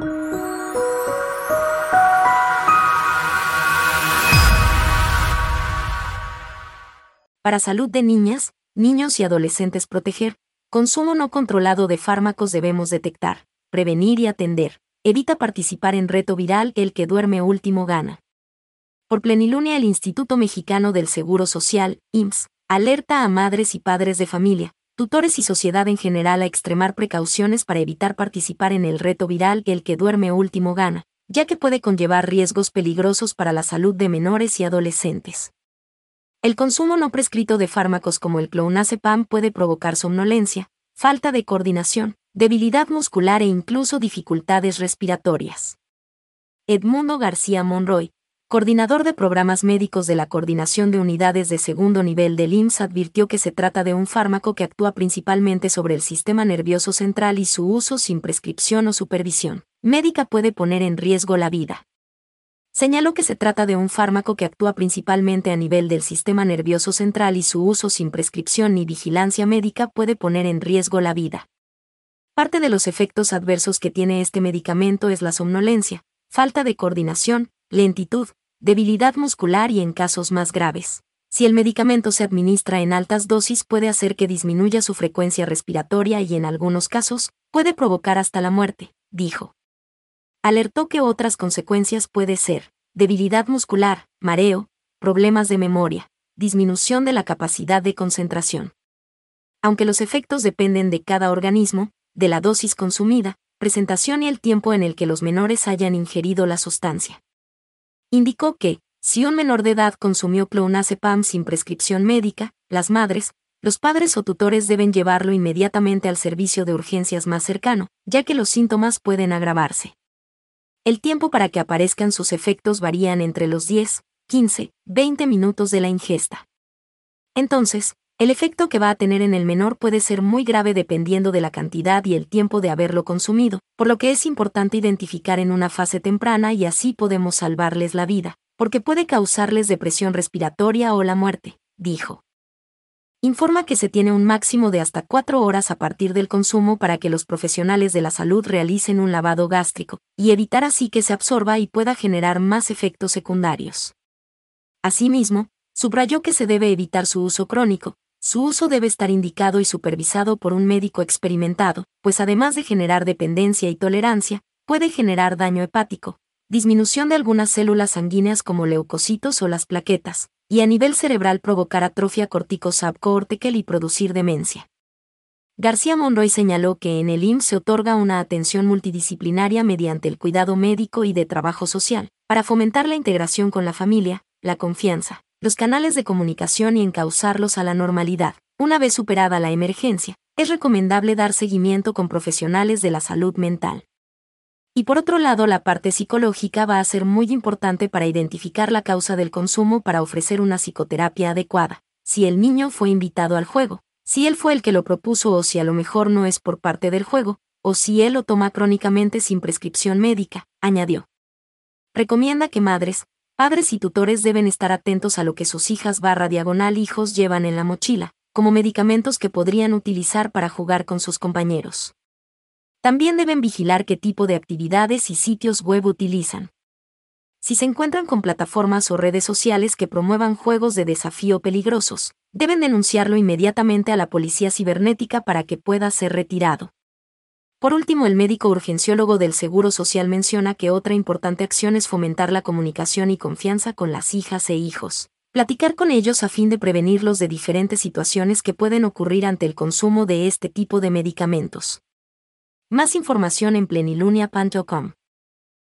Para salud de niñas, niños y adolescentes proteger, consumo no controlado de fármacos debemos detectar, prevenir y atender. Evita participar en reto viral El que duerme último gana. Por Plenilunea, el Instituto Mexicano del Seguro Social, IMSS, alerta a madres y padres de familia, tutores y sociedad en general a extremar precauciones para evitar participar en el reto viral El que duerme último gana, ya que puede conllevar riesgos peligrosos para la salud de menores y adolescentes. El consumo no prescrito de fármacos como el clonazepam puede provocar somnolencia, falta de coordinación, debilidad muscular e incluso dificultades respiratorias. Edmundo García Monroy, coordinador de programas médicos de la Coordinación de Unidades de Segundo Nivel del IMSS, advirtió que se trata de un fármaco que actúa principalmente sobre el sistema nervioso central y su uso sin prescripción o supervisión médica puede poner en riesgo la vida. Señaló que se trata de un fármaco que actúa principalmente a nivel del sistema nervioso central y su uso sin prescripción ni vigilancia médica puede poner en riesgo la vida. Parte de los efectos adversos que tiene este medicamento es la somnolencia, falta de coordinación, lentitud, debilidad muscular y en casos más graves, si el medicamento se administra en altas dosis puede hacer que disminuya su frecuencia respiratoria y en algunos casos, puede provocar hasta la muerte, dijo. Alertó que otras consecuencias puede ser debilidad muscular, mareo, problemas de memoria, disminución de la capacidad de concentración. Aunque los efectos dependen de cada organismo, de la dosis consumida, presentación y el tiempo en el que los menores hayan ingerido la sustancia. Indicó que, si un menor de edad consumió clonazepam sin prescripción médica, las madres, los padres o tutores deben llevarlo inmediatamente al servicio de urgencias más cercano, ya que los síntomas pueden agravarse. El tiempo para que aparezcan sus efectos varían entre los 10, 15, 20 minutos de la ingesta. Entonces, el efecto que va a tener en el menor puede ser muy grave dependiendo de la cantidad y el tiempo de haberlo consumido, por lo que es importante identificar en una fase temprana y así podemos salvarles la vida, porque puede causarles depresión respiratoria o la muerte, dijo. Informa que se tiene un máximo de hasta 4 horas a partir del consumo para que los profesionales de la salud realicen un lavado gástrico, y evitar así que se absorba y pueda generar más efectos secundarios. Asimismo, subrayó que se debe evitar su uso crónico, su uso debe estar indicado y supervisado por un médico experimentado, pues además de generar dependencia y tolerancia, puede generar daño hepático, disminución de algunas células sanguíneas como leucocitos o las plaquetas, y a nivel cerebral provocar atrofia cortico-subcortical y producir demencia. García Monroy señaló que en el IMSS se otorga una atención multidisciplinaria mediante el cuidado médico y de trabajo social, para fomentar la integración con la familia, la confianza, los canales de comunicación y encauzarlos a la normalidad. Una vez superada la emergencia, es recomendable dar seguimiento con profesionales de la salud mental. Y por otro lado, la parte psicológica va a ser muy importante para identificar la causa del consumo para ofrecer una psicoterapia adecuada. Si el niño fue invitado al juego, si él fue el que lo propuso o si a lo mejor no es por parte del juego, o si él lo toma crónicamente sin prescripción médica, añadió. Recomienda que madres, padres y tutores deben estar atentos a lo que sus hijas/hijos llevan en la mochila, como medicamentos que podrían utilizar para jugar con sus compañeros. También deben vigilar qué tipo de actividades y sitios web utilizan. Si se encuentran con plataformas o redes sociales que promuevan juegos de desafío peligrosos, deben denunciarlo inmediatamente a la policía cibernética para que pueda ser retirado. Por último, el médico urgenciólogo del Seguro Social menciona que otra importante acción es fomentar la comunicación y confianza con las hijas e hijos. Platicar con ellos a fin de prevenirlos de diferentes situaciones que pueden ocurrir ante el consumo de este tipo de medicamentos. Más información en plenilunea.com.